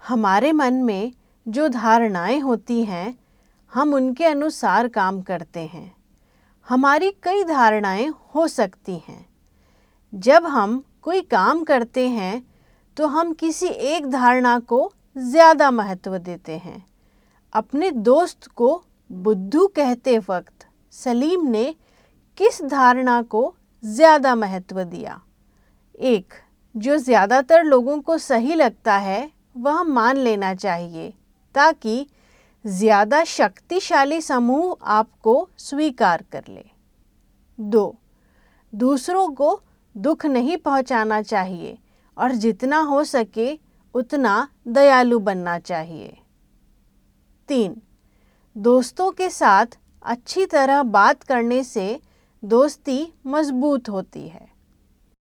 हमारे मन में जो धारणाएं होती हैं, हम उनके अनुसार काम करते हैं। हमारी कई धारणाएं हो सकती हैं। जब हम कोई काम करते हैं तो हम किसी एक धारणा को ज़्यादा महत्व देते हैं। अपने दोस्त को बुद्धू कहते वक्त सलीम ने किस धारणा को ज़्यादा महत्व दिया? एक, जो ज़्यादातर लोगों को सही लगता है वह मान लेना चाहिए ताकि ज़्यादा शक्तिशाली समूह आपको स्वीकार कर ले। 2, दूसरों को दुख नहीं पहुंचाना चाहिए और जितना हो सके उतना दयालु बनना चाहिए। 3, दोस्तों के साथ अच्छी तरह बात करने से दोस्ती मजबूत होती है।